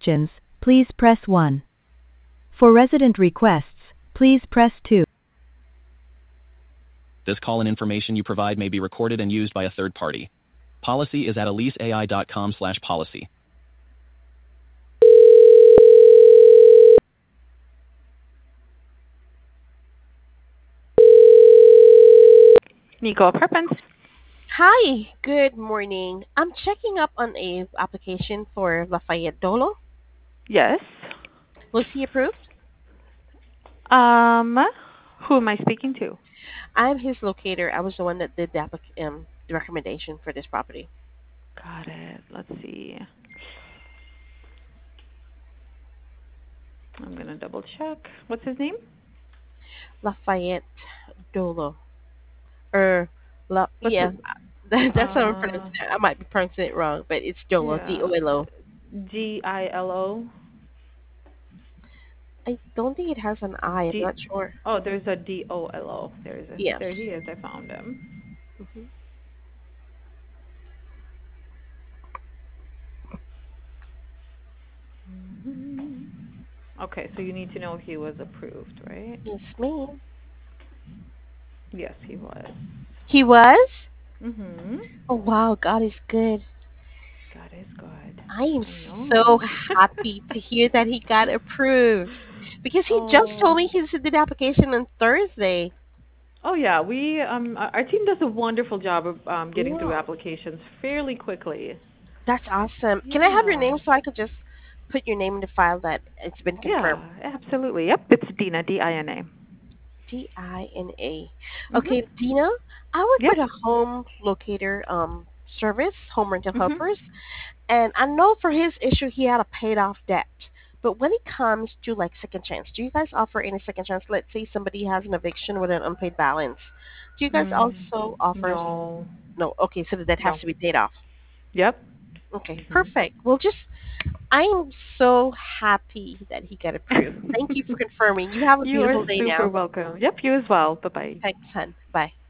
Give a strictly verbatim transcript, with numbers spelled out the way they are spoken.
questions, please press one. For resident requests, please press two. This call and information you provide may be recorded and used by a third party. Policy is at eliseai.com slash policy. Nico Apartments. Hi, good morning. I'm checking up on a application for Lafayette Dolo. Yes. Was he approved? Um, who am I speaking to? I'm his locator. I was the one that did the, applic- um, the recommendation for this property. Got it. Let's see. I'm gonna double check. What's his name? Lafayette Dolo. Or, La- What's yeah, his? that, that's how I'm Uh, pronouncing it. I might be pronouncing it wrong, but it's Dolo, D yeah. O L O. G I L O. I don't think it has an I. I'm G. not sure. Oh, there's a D O L O. There's a. Yes. There he is. I found him. hmm Okay, so you need to know if he was approved, right? Yes, ma'am. Yes, he was. He was? Mhm. Oh, wow. God is good. God is good. I am I know. so happy to hear that he got approved because he just told Oh. me he did the application on Thursday. Oh yeah, we um our our team does a wonderful job of um getting through Yeah, applications fairly quickly. that's awesome. Can I have your Yeah. name so I could just put your name in the file that it's been confirmed? Yeah, absolutely. Yep, it's Dina, D I N A. D I N A. Okay, Mhm. Dina, I work Yep. with a home locator um service, home rental Mhm. helpers, and I know for his issue he had a paid off debt. But when it comes to like second chance, do you guys offer any second chance? Let's say somebody has an eviction with an unpaid balance. Do you guys Mm, also offer? no. No, okay, so that has No. to be paid off. Yep. Okay, Mhm. perfect. Well, just I'm so happy that he got approved. Thank you for confirming. You have a You are beautiful day super now. welcome. Yep, you as well. Bye-bye. Thanks, hon. Bye.